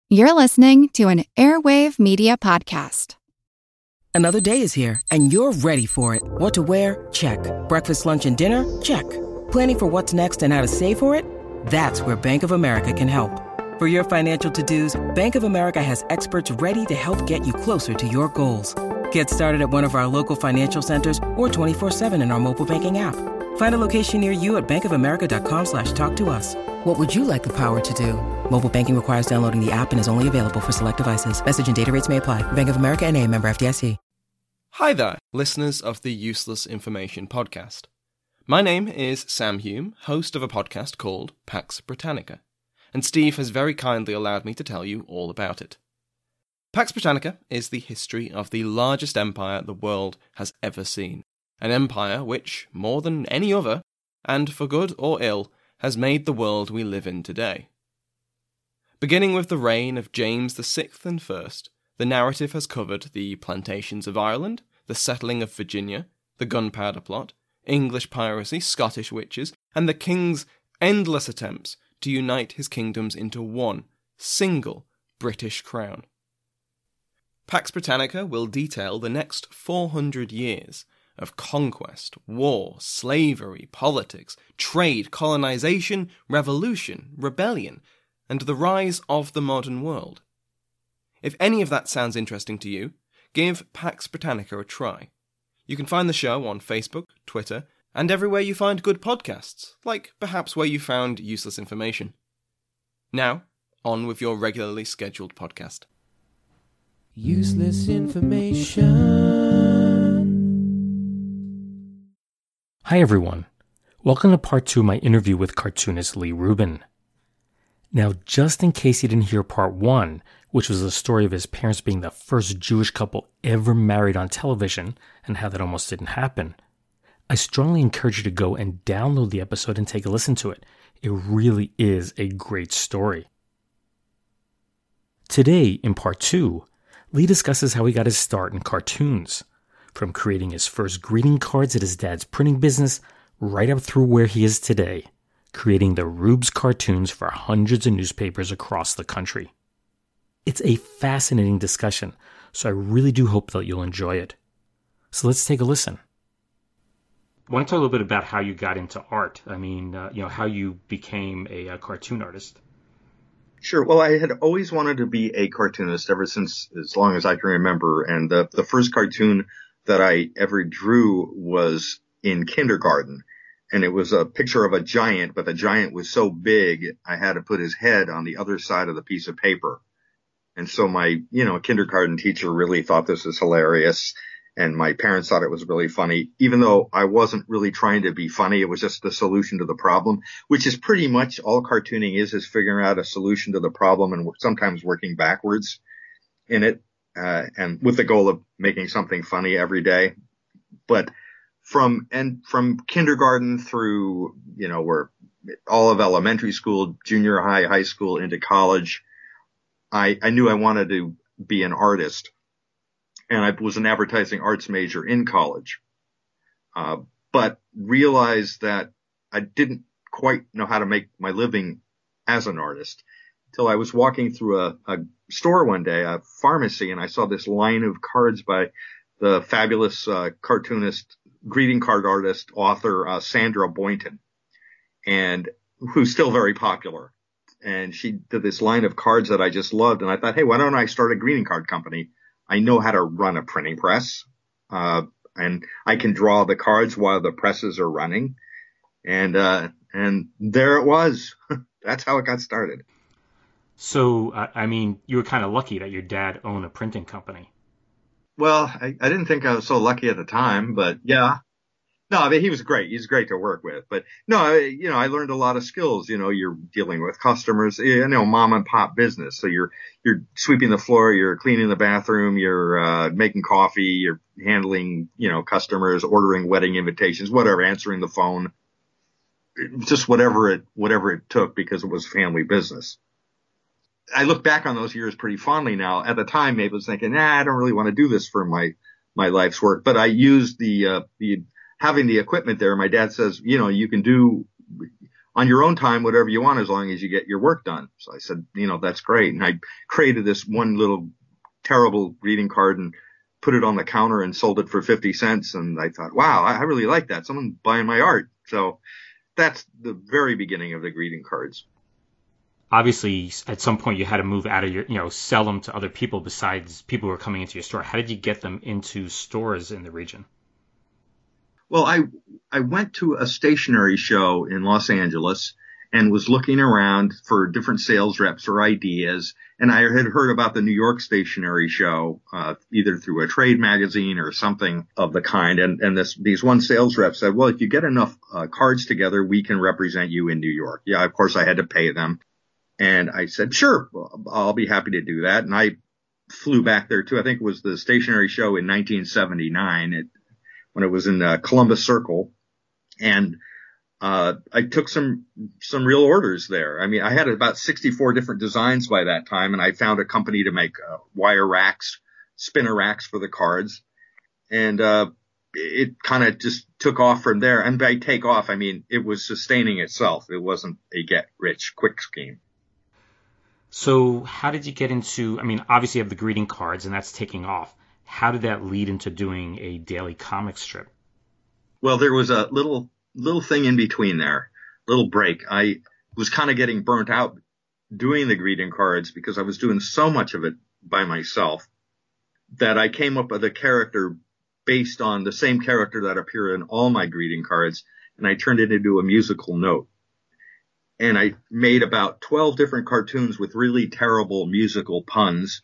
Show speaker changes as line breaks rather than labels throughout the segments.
You're listening to an Airwave Media Podcast.
Another day is here, and you're ready for it. What to wear? Check. Breakfast, lunch, and dinner? Check. Planning for what's next and how to save for it? That's where Bank of America can help. For your financial to-dos, Bank of America has experts ready to help get you closer to your goals. Get started at one of our local financial centers or 24/7 in our mobile banking app. Find a location near you at bankofamerica.com/talktous. What would you like the power to do? Mobile banking requires downloading the app and is only available for select devices. Message and data rates may apply. Bank of America N.A., member FDIC.
Hi there, listeners of the Useless Information Podcast. My name is Sam Hume, host of a podcast called Pax Britannica, and Steve has very kindly allowed me to tell you all about it. Pax Britannica is the history of the largest empire the world has ever seen, an empire which, more than any other, and for good or ill, has made the world we live in today. Beginning with the reign of James VI and I, the narrative has covered the plantations of Ireland, the settling of Virginia, the Gunpowder Plot, English piracy, Scottish witches, and the king's endless attempts to unite his kingdoms into one single British crown. Pax Britannica will detail the next 400 years of conquest, war, slavery, politics, trade, colonization, revolution, rebellion, and the rise of the modern world. If any of that sounds interesting to you, give Pax Britannica a try. You can find the show on Facebook, Twitter, and everywhere you find good podcasts, like perhaps where you found Useless Information. Now, on with your regularly scheduled podcast.
Useless Information.
Hi everyone. Welcome to part 2 of my interview with cartoonist Lee Rubin. Now, just in case you didn't hear part 1, which was the story of his parents being the first Jewish couple ever married on television and how that almost didn't happen, I strongly encourage you to go and download the episode and take a listen to it. It really is a great story. Today, in part 2, Lee discusses how he got his start in cartoons, from creating his first greeting cards at his dad's printing business right up through where he is today, creating the Rubes cartoons for hundreds of newspapers across the country. It's a fascinating discussion, so I really do hope that you'll enjoy it. So let's take a listen. I want to talk a little bit about how you got into art. I mean, how you became a cartoon artist.
Sure. Well, I had always wanted to be a cartoonist ever since as long as I can remember. And the first cartoon that I ever drew was in kindergarten. And it was a picture of a giant, but the giant was so big, I had to put his head on the other side of the piece of paper. And so my, kindergarten teacher really thought this was hilarious. And my parents thought it was really funny, even though I wasn't really trying to be funny. It was just the solution to the problem, which is pretty much all cartooning is figuring out a solution to the problem and sometimes working backwards in it, and with the goal of making something funny every day. But from kindergarten through, where all of elementary school, junior high, high school into college, I knew I wanted to be an artist. And I was an advertising arts major in college, but realized that I didn't quite know how to make my living as an artist till I was walking through a store one day, a pharmacy, and I saw this line of cards by the fabulous cartoonist, greeting card artist, author Sandra Boynton, and who's still very popular. And she did this line of cards that I just loved, and I thought, hey, why don't I start a greeting card company? I know how to run a printing press, and I can draw the cards while the presses are running. And there it was. That's how it got started.
So, you were kind of lucky that your dad owned a printing company.
Well, I didn't think I was so lucky at the time, but yeah. No, I mean, he was great. He's great to work with. But no, I learned a lot of skills. You're dealing with customers, mom and pop business. So you're sweeping the floor, you're cleaning the bathroom, you're making coffee, you're handling, customers, ordering wedding invitations, whatever, answering the phone, just whatever it took, because it was family business. I look back on those years pretty fondly now. At the time, maybe I was thinking, I don't really want to do this for my life's work. But I used the having the equipment there. My dad says, you can do on your own time, whatever you want, as long as you get your work done. So I said, that's great. And I created this one little terrible greeting card and put it on the counter and sold it for 50 cents. And I thought, wow, I really like that. Someone buying my art. So that's the very beginning of the greeting cards.
Obviously, at some point you had to move out of your, sell them to other people besides people who were coming into your store. How did you get them into stores in the region?
Well, I went to a stationery show in Los Angeles and was looking around for different sales reps or ideas. And I had heard about the New York Stationery Show, either through a trade magazine or something of the kind. And these one sales rep said, well, if you get enough cards together, we can represent you in New York. Yeah, of course I had to pay them. And I said, sure, I'll be happy to do that. And I flew back there too. I think it was the stationery show in 1979 when it was in Columbus Circle. And I took some real orders there. I mean, I had about 64 different designs by that time, and I found a company to make wire racks, spinner racks for the cards. And it kind of just took off from there. And by take off, I mean, it was sustaining itself. It wasn't a get-rich-quick scheme.
So how did you get into, I mean, obviously you have the greeting cards, and that's taking off. How did that lead into doing a daily comic strip?
Well, there was a little thing in between there, little break. I was kind of getting burnt out doing the greeting cards because I was doing so much of it by myself that I came up with a character based on the same character that appeared in all my greeting cards, and I turned it into a musical note. And I made about 12 different cartoons with really terrible musical puns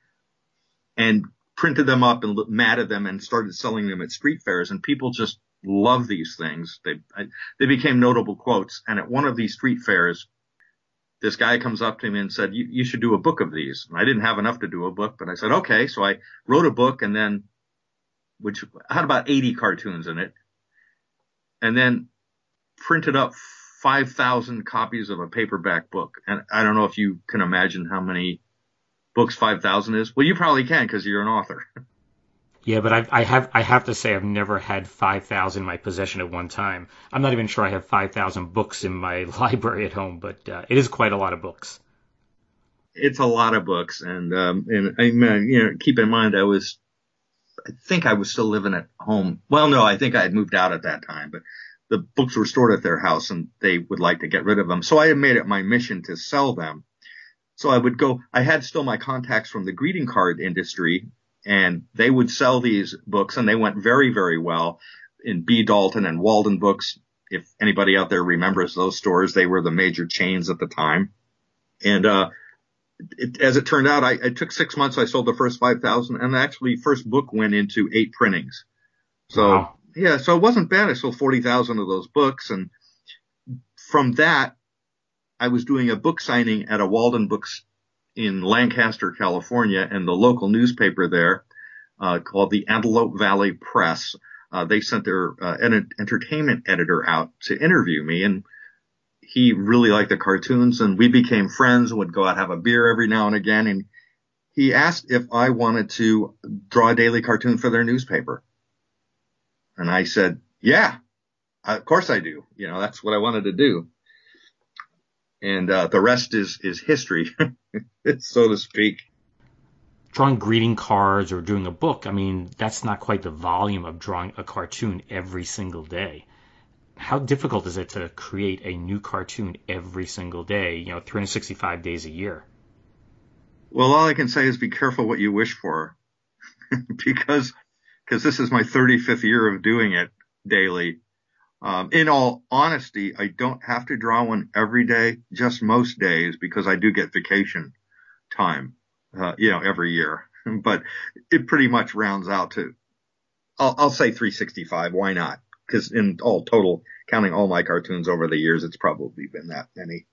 and printed them up and matted them and started selling them at street fairs. And people just love these things. They became notable quotes. And at one of these street fairs, this guy comes up to me and said, you should do a book of these. And I didn't have enough to do a book, but I said, okay. So I wrote a book which had about 80 cartoons in it, and then printed up 5,000 copies of a paperback book. And I don't know if you can imagine how many books 5,000 is. Well, you probably can because you're an author.
Yeah, but I have to say I've never had 5,000 in my possession at one time. I'm not even sure I have 5,000 books in my library at home, but it is quite a lot of books.
It's a lot of books, and keep in mind I think I was still living at home. Well, no, I think I had moved out at that time, but the books were stored at their house and they would like to get rid of them. So I had made it my mission to sell them. So I had still my contacts from the greeting card industry, and they would sell these books, and they went very, very well in B. Dalton and Walden Books. If anybody out there remembers those stores, they were the major chains at the time. And, as it turned out, it took 6 months. I sold the first 5,000, and actually first book went into 8 printings. So, wow. Yeah, so it wasn't bad. I sold 40,000 of those books. And from that, I was doing a book signing at a Walden Books in Lancaster, California, and the local newspaper there, called the Antelope Valley Press. They sent their entertainment editor out to interview me, and he really liked the cartoons, and we became friends and would go out, have a beer every now and again. And he asked if I wanted to draw a daily cartoon for their newspaper. And I said, yeah, of course I do. That's what I wanted to do. And the rest is history, so to speak.
Drawing greeting cards or doing a book, I mean, that's not quite the volume of drawing a cartoon every single day. How difficult is it to create a new cartoon every single day, 365 days a year?
Well, all I can say is be careful what you wish for, because this is my 35th year of doing it daily. In all honesty, I don't have to draw one every day, just most days, because I do get vacation time, every year. But it pretty much rounds out to, I'll say 365. Why not? Because in all total, counting all my cartoons over the years, it's probably been that many.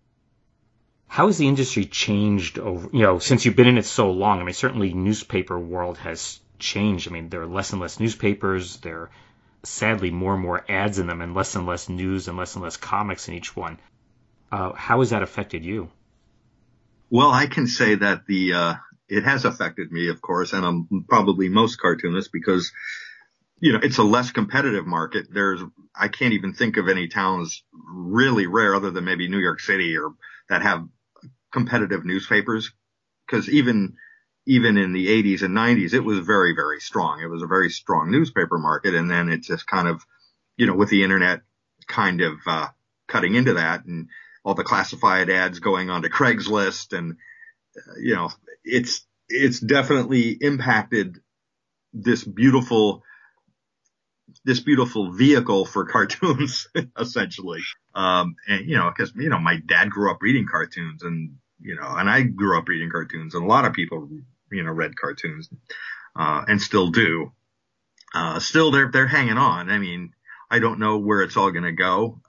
How has the industry changed over, since you've been in it so long? I mean, certainly newspaper world has changed. I mean, there are less and less newspapers. There are sadly more and more ads in them, and less news and less comics in each one. How has that affected you?
Well, I can say that it has affected me, of course, and I'm probably most cartoonists, because it's a less competitive market. I can't even think of any towns really rare other than maybe New York City or that have competitive newspapers. Because even in the 80s and 90s, it was very, very strong. It was a very strong newspaper market. And then it just kind of, with the internet kind of cutting into that and all the classified ads going on to Craigslist and, it's definitely impacted this beautiful vehicle for cartoons, essentially. And, because, my dad grew up reading cartoons and I grew up reading cartoons and a lot of people, read cartoons, and still do. Still they're hanging on. I mean, I don't know where it's all going to go.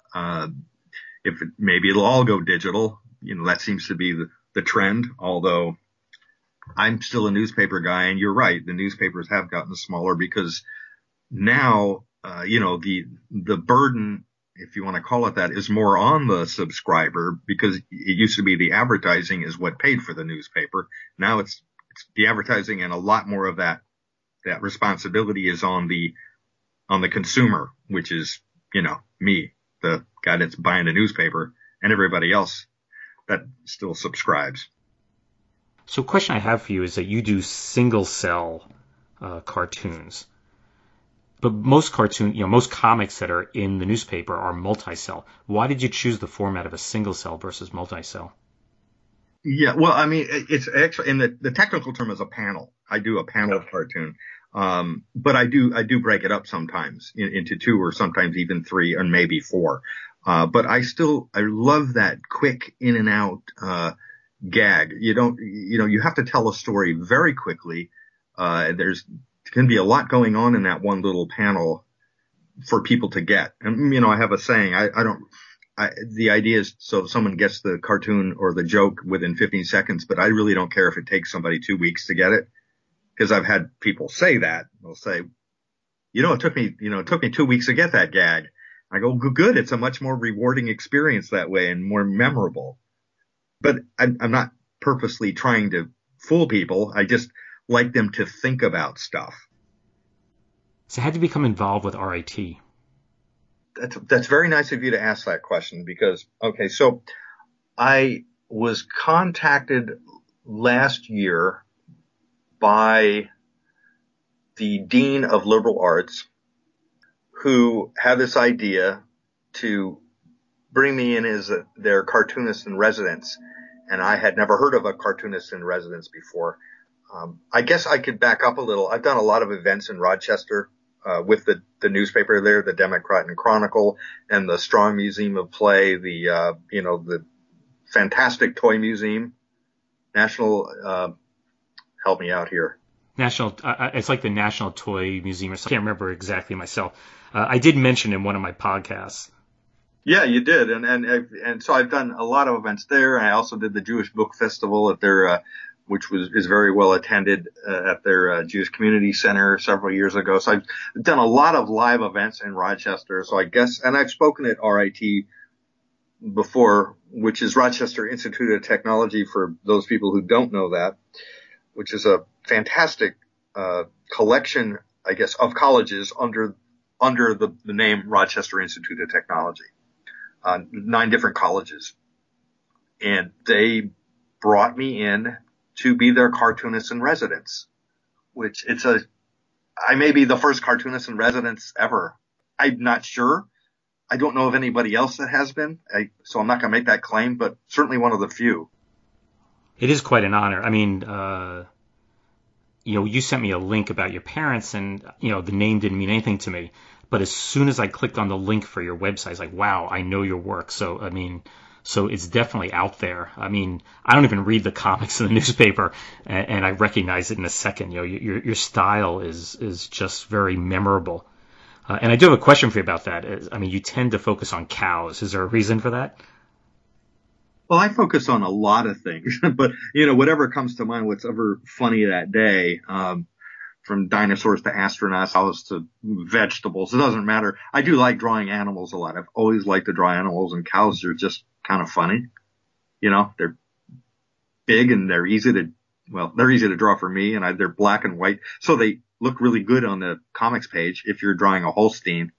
Maybe it'll all go digital. That seems to be the trend, although I'm still a newspaper guy, and you're right. The newspapers have gotten smaller because now, the burden, if you want to call it that, is more on the subscriber because it used to be the advertising is what paid for the newspaper. Now it's the advertising, and a lot more of that responsibility is on the consumer, which is, me, the guy that's buying the newspaper, and everybody else that still subscribes.
So a question I have for you is that you do single cell cartoons, but most most comics that are in the newspaper are multi-cell. Why did you choose the format of a single cell versus multi-cell?
Yeah, well, I mean, it's actually, and the technical term is a panel. I do a panel cartoon. But I do break it up sometimes into 2 or sometimes even 3 and maybe 4. But I love that quick in and out, gag. You have to tell a story very quickly. There can be a lot going on in that one little panel for people to get. And, I have a saying, the idea is so someone gets the cartoon or the joke within 15 seconds, but I really don't care if it takes somebody 2 weeks to get it. Because I've had people say that. They'll say, it took me 2 weeks to get that gag. I go, good. It's a much more rewarding experience that way and more memorable. But I'm not purposely trying to fool people. I just like them to think about stuff.
So how did you become involved with RIT?
That's very nice of you to ask that question because, okay, so I was contacted last year by the Dean of Liberal Arts, who had this idea to bring me in as their cartoonist in residence. And I had never heard of a cartoonist in residence before. I guess I could back up a little. I've done a lot of events in Rochester with the newspaper there, the Democrat and Chronicle, and the Strong Museum of Play, the fantastic Toy Museum, National. Help me out here.
National, it's like the National Toy Museum or something. I can't remember exactly myself. I did mention in one of my podcasts.
Yeah, you did, and so I've done a lot of events there. I also did the Jewish Book Festival at their, which is very well attended at their Jewish Community Center several years ago. So I've done a lot of live events in Rochester. So I guess, and I've spoken at RIT before, which is Rochester Institute of Technology for those people who don't know that, which is a fantastic collection, I guess, of colleges under the name Rochester Institute of Technology. 9 different colleges. And they brought me in to be their cartoonist in residence, which I may be the first cartoonist in residence ever. I'm not sure. I don't know of anybody else that has been, so I'm not going to make that claim, but certainly one of the few.
It is quite an honor. I mean, you sent me a link about your parents, and, the name didn't mean anything to me. But as soon as I clicked on the link for your website, I was like, wow, I know your work. So, so it's definitely out there. I mean, I don't even read the comics in the newspaper, and I recognize it in a second. Your style is just very memorable. And I do have a question for you about that. You tend to focus on cows. Is there a reason for that?
Well, I focus on a lot of things, but, whatever comes to mind, whatever funny that day, from dinosaurs to astronauts to vegetables, it doesn't matter. I do like drawing animals a lot. I've always liked to draw animals, and cows are just kind of funny. They're big and they're easy to draw for me, and they're black and white. So look really good on the comics page if you're drawing a Holstein.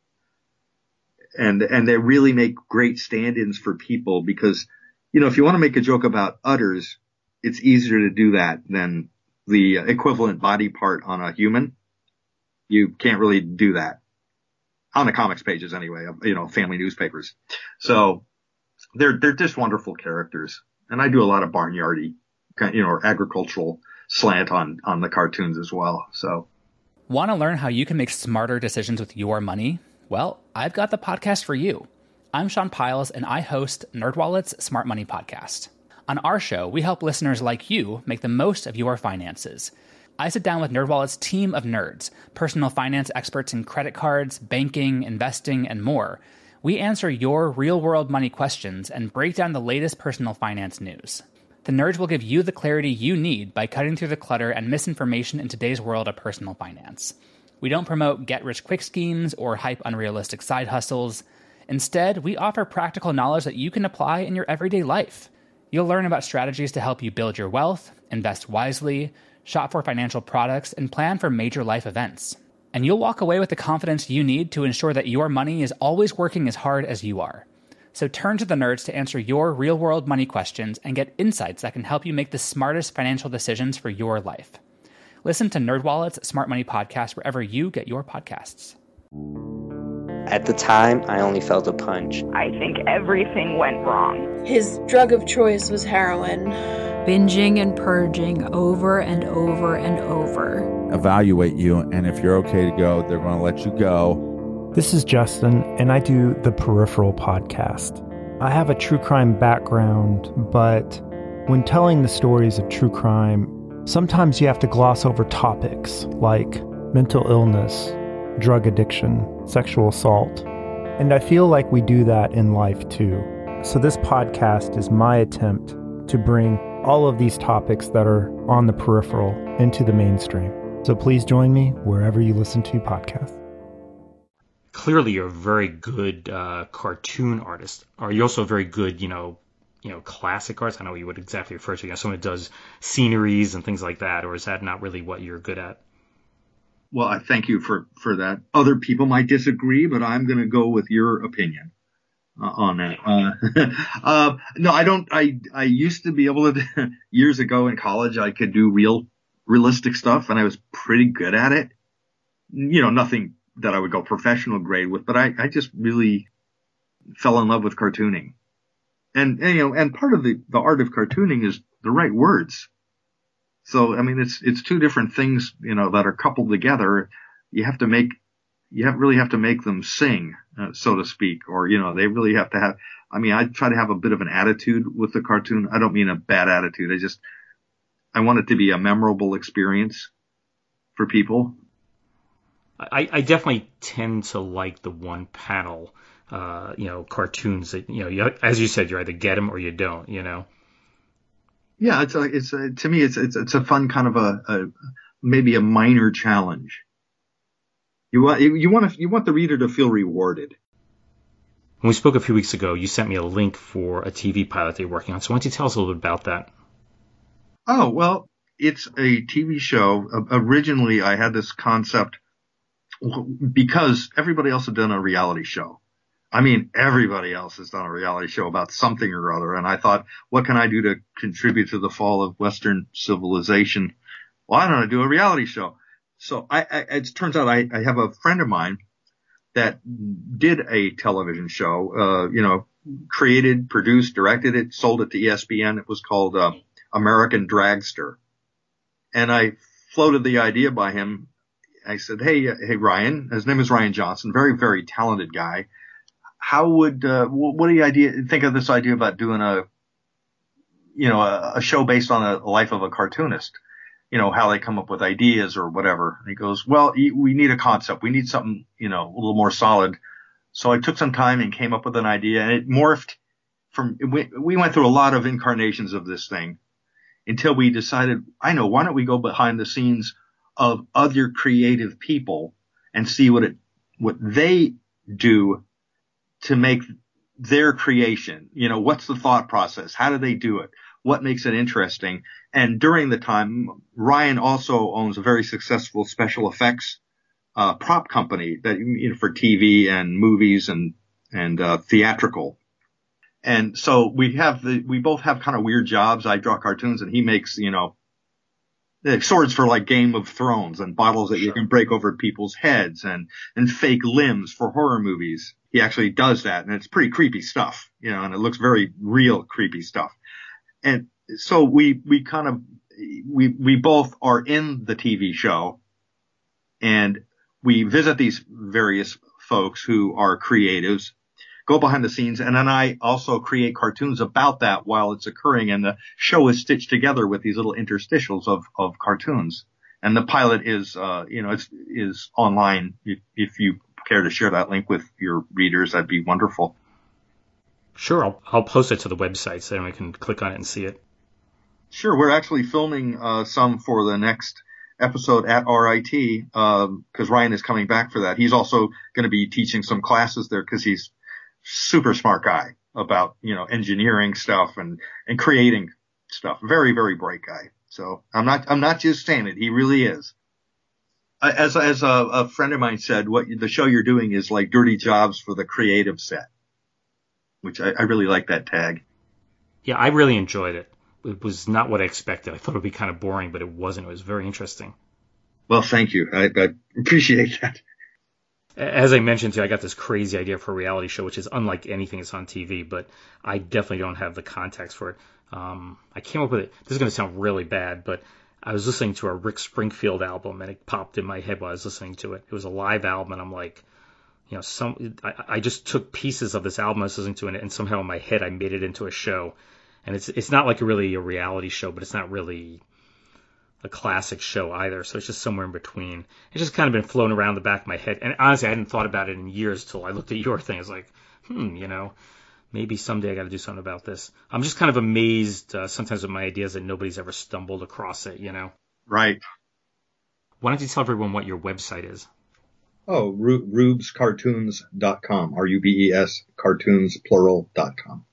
And they really make great stand-ins for people because, if you want to make a joke about udders, it's easier to do that than the equivalent body part on a human. You can't really do that on the comics pages anyway, family newspapers. So they're just wonderful characters. And I do a lot of barnyardy, or agricultural slant on the cartoons as well. So,
want to learn how you can make smarter decisions with your money? Well, I've got the podcast for you. I'm Sean Piles, and I host NerdWallet's Smart Money Podcast. On our show, we help listeners like you make the most of your finances. I sit down with NerdWallet's team of nerds, personal finance experts in credit cards, banking, investing, and more. We answer your real-world money questions and break down the latest personal finance news. The nerds will give you the clarity you need by cutting through the clutter and misinformation in today's world of personal finance. We don't promote get-rich-quick schemes or hype unrealistic side hustles. Instead, we offer practical knowledge that you can apply in your everyday life. You'll learn about strategies to help you build your wealth, invest wisely, shop for financial products, and plan for major life events. And you'll walk away with the confidence you need to ensure that your money is always working as hard as you are. So turn to the nerds to answer your real-world money questions and get insights that can help you make the smartest financial decisions for your life. Listen to NerdWallet's Smart Money Podcast wherever you get your podcasts.
At the time, I only felt a punch.
I think everything went wrong.
His drug of choice was heroin.
Binging and purging over and over and over.
Evaluate you, and if you're okay to go, they're going to let you go.
This is Justin, and I do the Peripheral podcast. I have a true crime background, but when telling the stories of true crime, sometimes you have to gloss over topics like mental illness, drug addiction, sexual assault. And I feel like we do that in life too. So this podcast is my attempt to bring all of these topics that are on the peripheral into the mainstream. So please join me wherever you listen to podcasts.
Clearly, you're a very good cartoon artist. Are you also very good, classic arts? I know you would exactly refer to, someone who does sceneries and things like that, or is that not really what you're good at?
Well, I thank you for that. Other people might disagree, but I'm going to go with your opinion on that. No, I don't. I used to be able to, years ago in college, I could do realistic stuff, and I was pretty good at it. Nothing that I would go professional grade with, but I just really fell in love with cartooning. And part of the art of cartooning is the right words. So, it's two different things, that are coupled together. You really have to make them sing, so to speak, or, they really have to have, I try to have a bit of an attitude with the cartoon. I don't mean a bad attitude. I want it to be a memorable experience for people.
I definitely tend to like the one panel, cartoons that, as you said, you either get them or you don't,
Yeah, to me, it's a fun kind of maybe a minor challenge. You want the reader to feel rewarded.
When we spoke a few weeks ago, you sent me a link for a TV pilot that you're working on. So why don't you tell us a little bit about that?
Oh, well, it's a TV show. Originally, I had this concept because everybody else had done a reality show. Everybody else has done a reality show about something or other. And I thought, what can I do to contribute to the fall of Western civilization? Why don't I do a reality show? So it turns out I have a friend of mine that did a television show, created, produced, directed it, sold it to ESPN. It was called American Dragster. And I floated the idea by him. I said, hey, Ryan, his name is Ryan Johnson, very, very talented guy. How what do you think of this idea about doing a show based on a life of a cartoonist? How they come up with ideas or whatever. And he goes, well, we need a concept. We need something, a little more solid. So I took some time and came up with an idea, and it morphed we went through a lot of incarnations of this thing until we decided, why don't we go behind the scenes of other creative people and see what they do to make their creation. What's the thought process? How do they do it? what makes it interesting. And during the time, Ryan also owns a very successful special effects prop company that, you know, for TV and movies and theatrical. And so we both have kind of weird jobs. I draw cartoons and he makes, you know, swords for like Game of Thrones and bottles that you can break over people's heads and fake limbs for horror movies. He actually does that, and it's pretty creepy stuff, you know, and it looks very real creepy stuff. And so we both are in the TV show, and we visit these various folks who are creatives, go behind the scenes, and then I also create cartoons about that while it's occurring, and the show is stitched together with these little interstitials of cartoons. And the pilot is, is online. If you care to share that link with your readers, that'd be wonderful.
Sure, I'll post it to the website so anyone can click on it and see it.
Sure, we're actually filming some for the next episode at RIT because Ryan is coming back for that. He's also going to be teaching some classes there because he's super smart guy about, you know, engineering stuff and creating stuff. Very, very bright guy. So I'm not just saying it. He really is. As a friend of mine said, what the show you're doing is like dirty jobs for the creative set, which I really like that tag.
Yeah, I really enjoyed it. It was not what I expected. I thought it would be kind of boring, but it wasn't. It was very interesting.
Well, thank you. I appreciate that.
As I mentioned to you, I got this crazy idea for a reality show, which is unlike anything that's on TV, but I definitely don't have the context for it. I came up with it. This is going to sound really bad, but I was listening to a Rick Springfield album, and it popped in my head while I was listening to it. It was a live album, and I'm like, you know, I just took pieces of this album I was listening to, and somehow in my head I made it into a show. And it's not like really a reality show, but it's not really a classic show either. So it's just somewhere in between. It's just kind of been floating around the back of my head. And honestly, I hadn't thought about it in years till I looked at your thing. I was like, you know, maybe someday I got to do something about this. I'm just kind of amazed sometimes with my ideas that nobody's ever stumbled across it, you know?
Right.
Why don't you tell everyone what your website is?
Oh, rubescartoons.com. RUBES cartoons plural.com.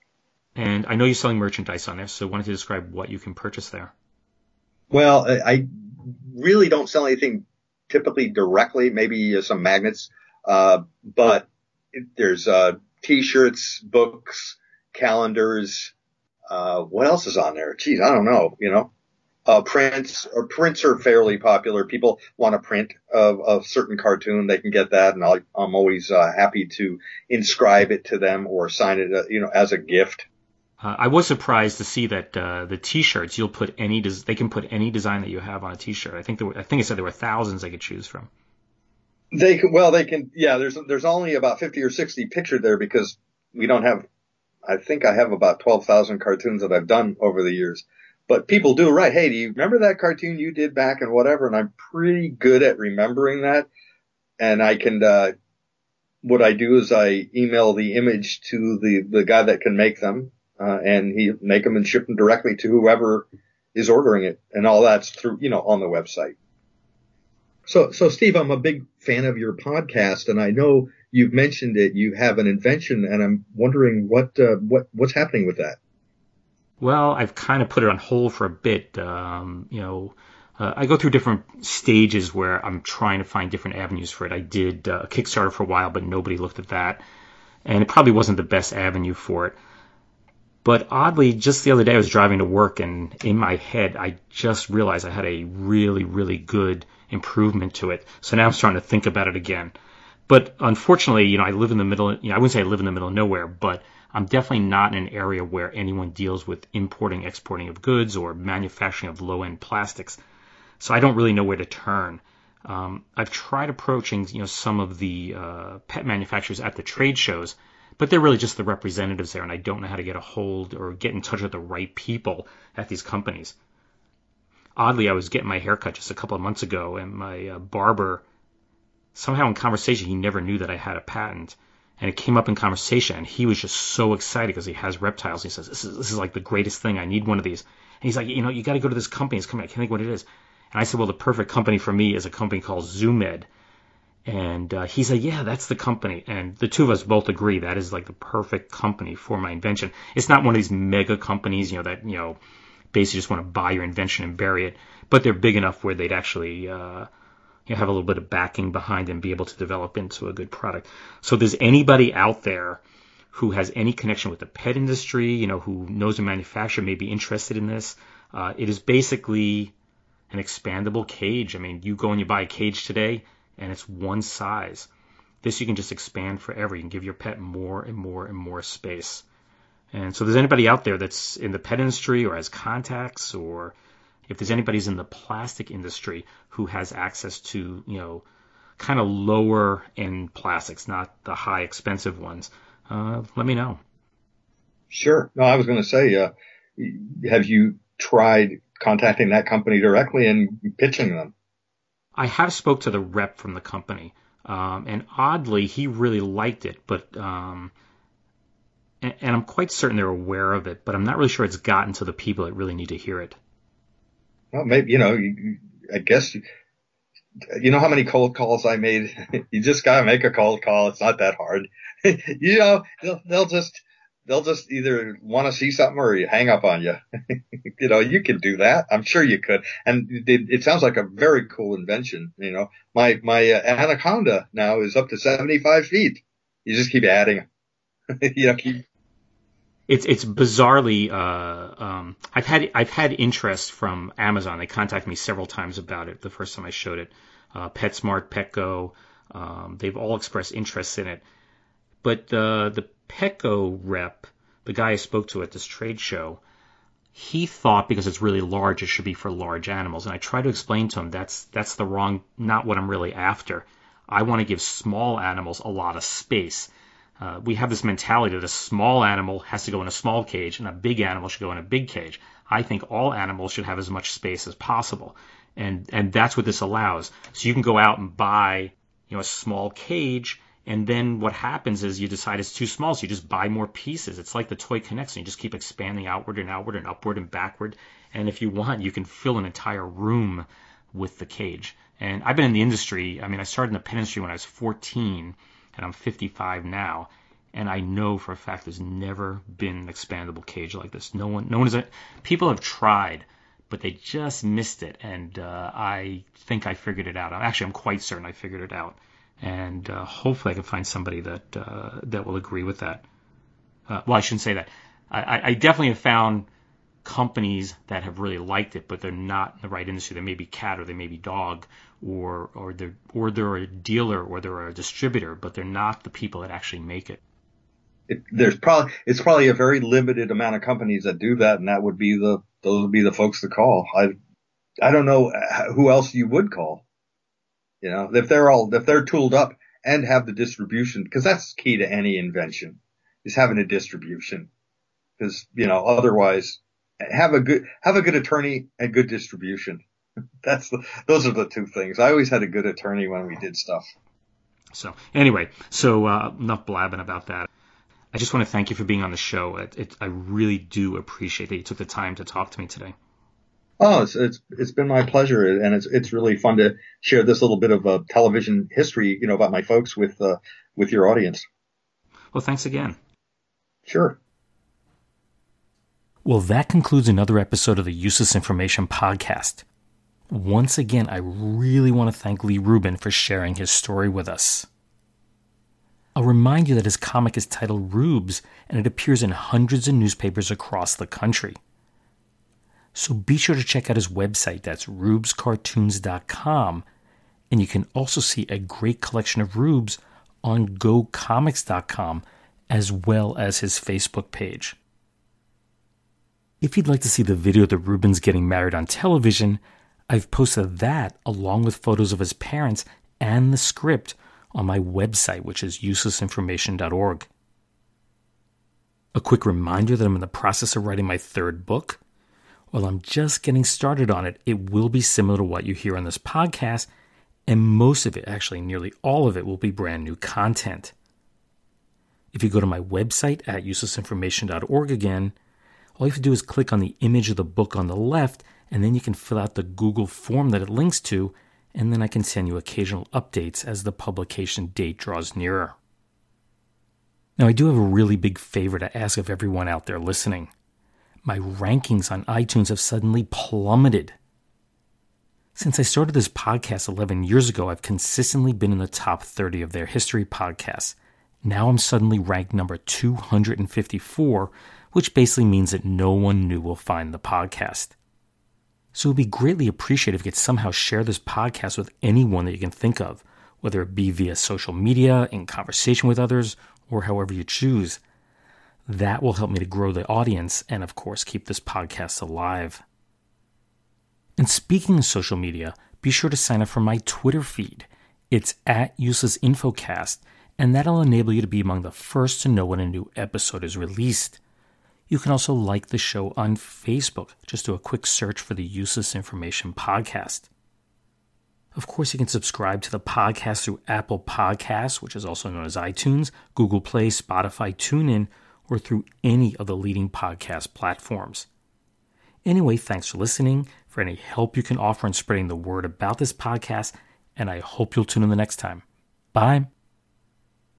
And I know you're selling merchandise on there, so why don't you describe what you can purchase there?
Well, I really don't sell anything typically directly, maybe some magnets, but there's T-shirts, books, calendars. What else is on there? Geez, I don't know, you know. Prints are fairly popular. People want a print of a certain cartoon, they can get that, and I'm always happy to inscribe it to them or sign it, as a gift.
I was surprised to see that the T-shirts they can put any design that you have on a T-shirt. I think it said there were thousands they could choose from.
They can. Yeah, there's only about 50 or 60 pictured there because we don't have. I think I have about 12,000 cartoons that I've done over the years. But people do write, hey, do you remember that cartoon you did back and whatever? And I'm pretty good at remembering that. And I can. What I do is I email the image to the guy that can make them. And he make them and ship them directly to whoever is ordering it, and all that's through, on the website. So Steve, I'm a big fan of your podcast, and I know you've mentioned it. You have an invention, and I'm wondering what's happening with that.
Well, I've kind of put it on hold for a bit. I go through different stages where I'm trying to find different avenues for it. I did a Kickstarter for a while, but nobody looked at that, and it probably wasn't the best avenue for it. But oddly, just the other day I was driving to work, and in my head I just realized I had a really, really good improvement to it. So now I'm starting to think about it again. But unfortunately, I live in the middle. I wouldn't say I live in the middle of nowhere, but I'm definitely not in an area where anyone deals with importing, exporting of goods or manufacturing of low-end plastics. So I don't really know where to turn. I've tried approaching, some of the pet manufacturers at the trade shows, but they're really just the representatives there, and I don't know how to get a hold or get in touch with the right people at these companies. Oddly, I was getting my hair cut just a couple of months ago, and my barber, somehow in conversation, he never knew that I had a patent. And it came up in conversation, and he was just so excited because he has reptiles. He says, this is like the greatest thing. I need one of these. And he's like, you got to go to this company. It's coming. I can't think what it is. And I said, well, the perfect company for me is a company called Zoomed. And he said, yeah, that's the company. And the two of us both agree that is like the perfect company for my invention. It's not one of these mega companies, that, basically just want to buy your invention and bury it. But they're big enough where they'd actually have a little bit of backing behind and be able to develop into a good product. So if there's anybody out there who has any connection with the pet industry, who knows a manufacturer may be interested in this, it is basically an expandable cage. I mean, you go and you buy a cage today, and it's one size. This you can just expand forever. You can give your pet more and more and more space. And so if there's anybody out there that's in the pet industry or has contacts, or if there's anybody who's in the plastic industry who has access to, kind of lower end plastics, not the high expensive ones, let me know.
Sure. No, I was going to say, have you tried contacting that company directly and pitching them?
I have spoke to the rep from the company, and oddly, he really liked it, but and I'm quite certain they're aware of it, but I'm not really sure it's gotten to the people that really need to hear it.
Well, maybe, I guess, how many cold calls I made? You just got to make a cold call. It's not that hard. They'll just either want to see something or you hang up on you. You can do that. I'm sure you could. And it sounds like a very cool invention. My Anaconda now is up to 75 feet. You just keep adding.
It's bizarrely, I've had interest from Amazon. They contacted me several times about it the first time I showed it. PetSmart, Petco, they've all expressed interest in it. But the Petco rep, the guy I spoke to at this trade show, he thought because it's really large, it should be for large animals. And I tried to explain to him that's the wrong, not what I'm really after. I want to give small animals a lot of space. We have this mentality that a small animal has to go in a small cage and a big animal should go in a big cage. I think all animals should have as much space as possible. And that's what this allows. So you can go out and buy, a small cage, and then what happens is you decide it's too small, so you just buy more pieces. It's like the Toy Connects, and you just keep expanding outward and outward and upward and backward. And if you want, you can fill an entire room with the cage. And I've been in the industry. I started in the pet industry when I was 14, and I'm 55 now. And I know for a fact there's never been an expandable cage like this. No one is. People have tried, but they just missed it. And I think I figured it out. I'm quite certain I figured it out. And hopefully I can find somebody that will agree with that. Well, I shouldn't say that. I definitely have found companies that have really liked it, but they're not in the right industry. They may be cat or they may be dog, or they're a dealer or they're a distributor, but they're not the people that actually make it.
It's probably a very limited amount of companies that do that, and those would be the folks to call. I don't know who else you would call. If they're tooled up and have the distribution, because that's key to any invention, is having a distribution. Because, otherwise have a good attorney and good distribution. Those are the two things. I always had a good attorney when we did stuff.
So anyway, enough blabbing about that. I just want to thank you for being on the show. I really do appreciate that you took the time to talk to me today.
Oh, it's been my pleasure, and it's really fun to share this little bit of television history, about my folks with your audience.
Well, thanks again.
Sure.
Well, that concludes another episode of the Useless Information Podcast. Once again, I really want to thank Lee Rubin for sharing his story with us. I'll remind you that his comic is titled Rubes, and it appears in hundreds of newspapers across the country. So be sure to check out his website, that's rubescartoons.com, and you can also see a great collection of Rubes on gocomics.com, as well as his Facebook page. If you'd like to see the video of the Rubens getting married on television, I've posted that along with photos of his parents and the script on my website, which is uselessinformation.org. A quick reminder that I'm in the process of writing my third book. While I'm just getting started on it, it will be similar to what you hear on this podcast, and most of it, actually nearly all of it, will be brand new content. If you go to my website at uselessinformation.org again, all you have to do is click on the image of the book on the left, and then you can fill out the Google form that it links to, and then I can send you occasional updates as the publication date draws nearer. Now, I do have a really big favor to ask of everyone out there listening. My rankings on iTunes have suddenly plummeted. Since I started this podcast 11 years ago, I've consistently been in the top 30 of their history podcasts. Now I'm suddenly ranked number 254, which basically means that no one new will find the podcast. So it would be greatly appreciated if you could somehow share this podcast with anyone that you can think of, whether it be via social media, in conversation with others, or however you choose. That will help me to grow the audience and, of course, keep this podcast alive. And speaking of social media, be sure to sign up for my Twitter feed. It's @UselessInfoCast, and that'll enable you to be among the first to know when a new episode is released. You can also like the show on Facebook. Just do a quick search for the Useless Information Podcast. Of course, you can subscribe to the podcast through Apple Podcasts, which is also known as iTunes, Google Play, Spotify, TuneIn, or through any of the leading podcast platforms. Anyway, thanks for listening, for any help you can offer in spreading the word about this podcast, and I hope you'll tune in the next time. Bye.